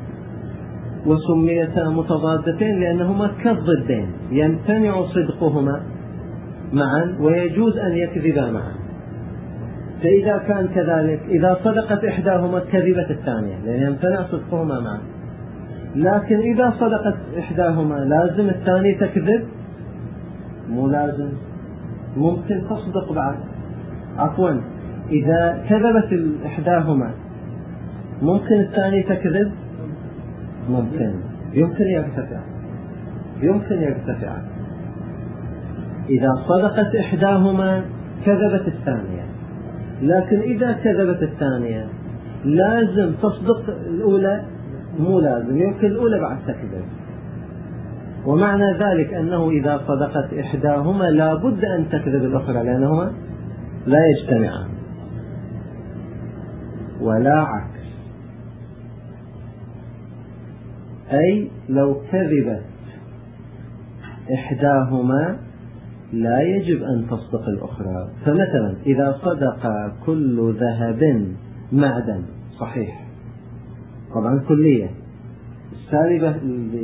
وسميتا متضادتين لأنهما كالضدين يمتنع صدقهما معا ويجوز أن يكذبا معا. فإذا كان كذلك، إذا صدقت إحداهما كذبت الثانية، لأن يمتنع صدقهما معا. لكن إذا صدقت إحداهما لازم الثانية تكذب؟ مو لازم، ممكن تصدق بعد. عفوا إذا كذبت إحداهما ممكن الثانية تكذب؟ ممكن، يمكن يرتفع، يمكن يرتفع. إذا صدقت إحداهما كذبت الثانية، لكن إذا كذبت الثانية لازم تصدق الأولى؟ مو لازم، يمكن الأولى بعد تكذب. ومعنى ذلك أنه إذا صدقت إحداهما لا بد أن تكذب الأخرى، لأنهما لا يجتمعان، ولا عكس. أي لو كذبت إحداهما لا يجب أن تصدق الأخرى. فمثلا إذا صدق كل ذهب معدن صحيح، طبعا كلية، السالبة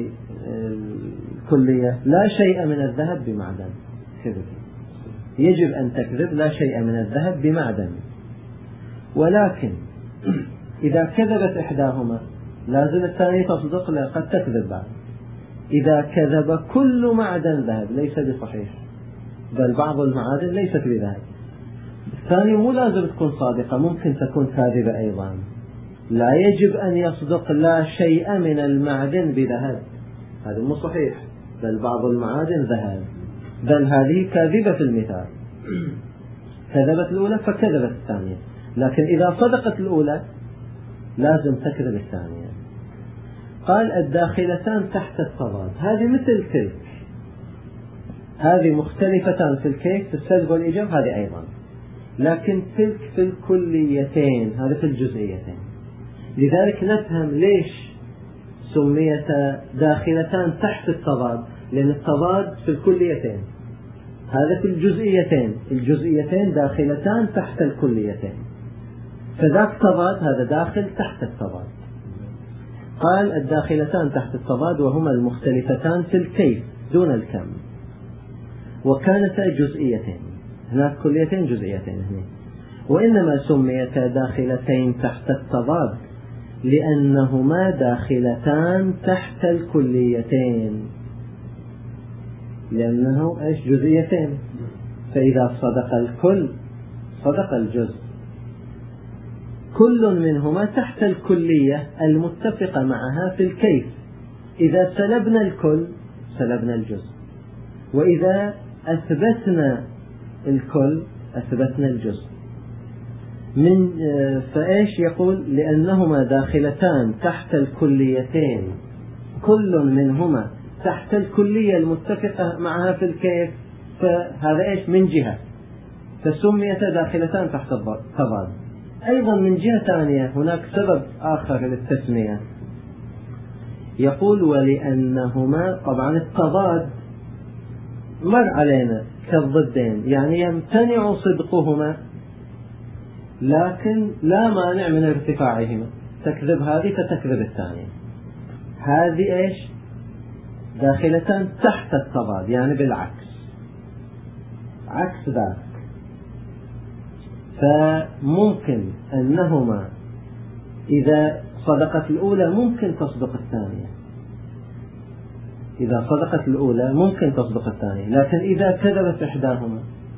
الكلية لا شيء من الذهب بمعدن، كذب، يجب أن تكذب لا شيء من الذهب بمعدن. ولكن إذا كذبت إحداهما لازم الثانية تصدق، لا قد تكذب بعد. إذا كذب كل معدن ذهب ليس بصحيح، بل بعض المعادن ليست بذهب، الثانية مو لازم تكون صادقة، ممكن تكون كاذبة أيضا. لا يجب أن يصدق لا شيء من المعدن بذهب، هذا مو صحيح، بل بعض المعادن ذهب، بل هذه كاذبة في المثال، كذبت الأولى فكذبت الثانية. لكن إذا صدقت الأولى لازم تكذب الثانية. قال الداخلتان تحت التضاد، هذه مثل تلك، هذه مختلفتان في الكيف في السلب والإيجاب، هذه أيضا، لكن تلك في الكليتين، هذه في الجزئيتين. لذلك نفهم ليش سميتا داخلتان تحت التضاد، لأن التضاد في الكليتين، هذا في الجزئيتين، الجزئيتين داخلتان تحت الكليتين، فذاك تضاد هذا داخل تحت التضاد. قال الداخلتان تحت التضاد وهما المختلفتان في الكيف دون الكم، وكانتا جزئيتين، هناك كليتين جزئيتين هنا، وإنما سميتا داخلتين تحت التضاد لأنهما داخلتان تحت الكليتين، لأنه إيش جزئيتين، فإذا صدق الكل صدق الجزء، كل منهما تحت الكلية المتفقة معها في الكيف، إذا سلبنا الكل سلبنا الجزء، وإذا أثبتنا الكل أثبتنا الجزء. من فإيش يقول لأنهما داخلتان تحت الكليتين، كل منهما تحت الكلية المتفقة معها في الكيف، فهذا إيش من جهة، فسميتا داخلتان تحت التضاد. أيضا من جهة ثانية هناك سبب آخر للتسمية، يقول ولأنهما، طبعا التضاد مر علينا كالضدين، يعني يمتنع صدقهما لكن لا مانع من ارتفاعهما، تكذب هذه فتكذب الثانية، هذه إيش داخلتان تحت التضاد، يعني بالعكس عكس ذلك، فممكن أنهما إذا صدقت الأولى ممكن تصدق الثانية، إذا صدقت الأولى ممكن تصدق الثانية، لكن إذا كذبت إحداهما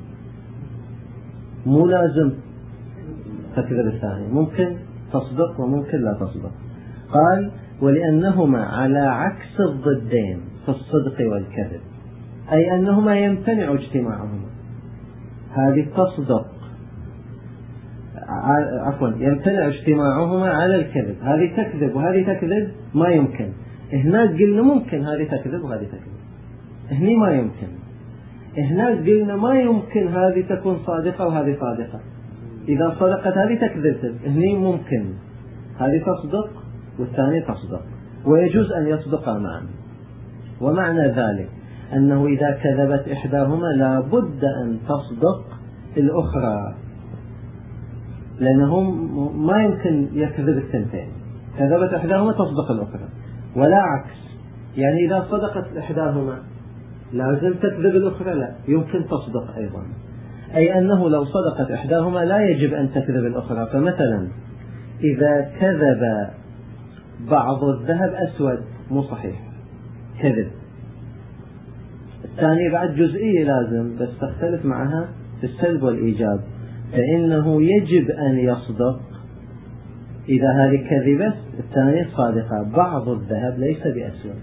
مو لازم تكذب الثانية، ممكن تصدق وممكن لا تصدق. قال ولأنهما على عكس الضدين في الصدق والكذب، أي أنهما يمتنع اجتماعهما، هذه تصدق عفوا يمتنع اجتماعهما على الكذب، هذه تكذب وهذه تكذب، ما يمكن. هناك قلنا ممكن هذه تكذب وهذه تكذب، هني ما يمكن. هناك قلنا ما يمكن هذه تكون صادقة وهذه صادقة، إذا صدقت هذه تكذب، هني ممكن هذه تصدق والثانية تصدق، ويجوز أن يصدقا معا. ومعنى ذلك أنه إذا كذبت إحداهما لا بد أن تصدق الأخرى، لأنهم ما يمكن يكذب الثنتين، كذبت إحداهما تصدق الأخرى، ولا عكس، يعني إذا صدقت إحداهما لازم تكذب الأخرى، لا يمكن تصدق أيضا، أي أنه لو صدقت إحداهما لا يجب أن تكذب الأخرى. فمثلا إذا كذب بعض الذهب أسود مو صحيح، كذب، الثانية بعد جزئية لازم بس تختلف معها في السلب والإيجاب، فإنه يجب أن يصدق إذا هذه كذبت الثانية صادقة. بعض الذهب ليس بأسود،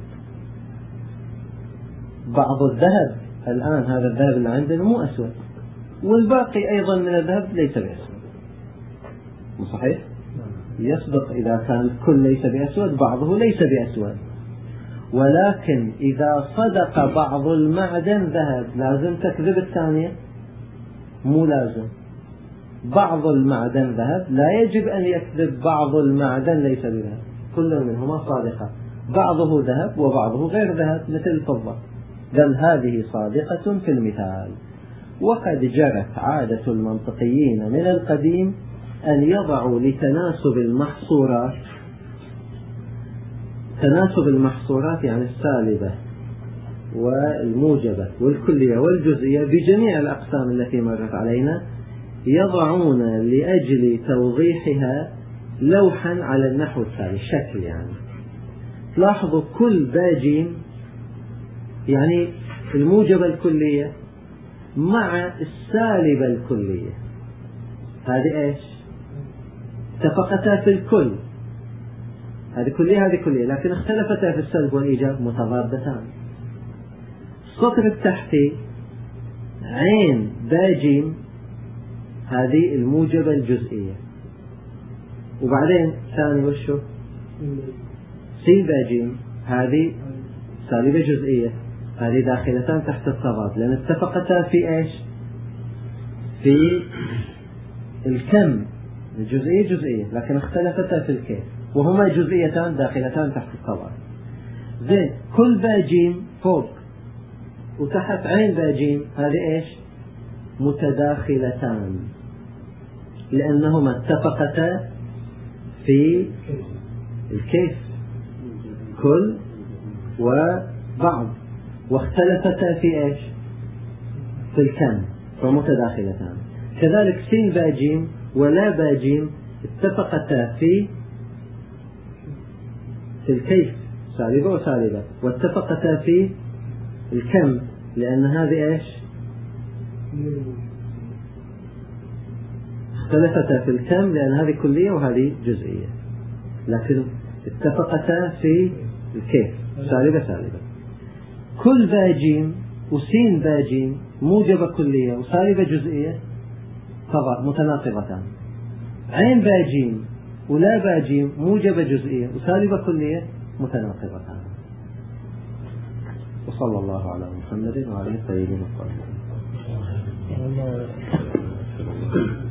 بعض الذهب الآن هذا الذهب اللي عندنا مو أسود، والباقي أيضا من الذهب ليس بأسود، مو صحيح؟ يصدق إذا كان الكل ليس بأسود، بعضه ليس بأسود. ولكن إذا صدق بعض المعدن ذهب لازم تكذب الثانية؟ مو لازم. بعض المعدن ذهب لا يجب أن يكذب بعض المعدن ليس بذهب، كل منهما صادقة، بعضه ذهب وبعضه غير ذهب مثل الفضة، بل هذه صادقة في المثال. وقد جرت عادة المنطقيين من القديم أن يضعوا لتناسب المحصورات، تناسب المحصورات يعني السالبة والموجبة والكلية والجزئية بجميع الأقسام التي مرت علينا، يضعون لأجل توضيحها لوحا على النحو التالي، شكل يعني لاحظوا كل باجين يعني الموجبة الكلية مع السالبة الكلية، هذه ايش؟ اتفقتا في الكل، هذه كلية هذه كلية، لكن اختلفتا في السلب والإيجاب، متضادتان. السطر التحتي عين باجيم هذه الموجبة الجزئية، وبعدين ثاني وشو سين باجيم هذه سالبة جزئية، هذه داخلتان تحت التضاد لأن اتفقتا في ايش؟ في الكم، الجزئية جزئية لكن اختلفتا في الكيف، وهما جزئيتان داخلتان تحت التضاد. زين كل باء جيم فوق وتحت عين باء جيم هذه ايش؟ متداخلتان لأنهما اتفقتا في الكيف كل وبعض واختلفتا في ايش؟ في الكم فمتداخلتان. كذلك سين باء جيم ولا باء جيم اتفقتا في في الكيف سالبة وسالبة واتفقتا في الكم لأن هذه ايش؟ اختلفتا في الكم لأن هذه كلية وهذه جزئية لكن اتفقتا في الكيف سالبة سالبة. كل باء جيم وسين باء جيم موجبة كلية وسالبة جزئية طبعا متناقضتان. عين باء جيم ولا باء جيم موجبة جزئية وسالبة كلية متناقضتان. وصلى الله على محمد وعلى آله الطيبين الطاهرين.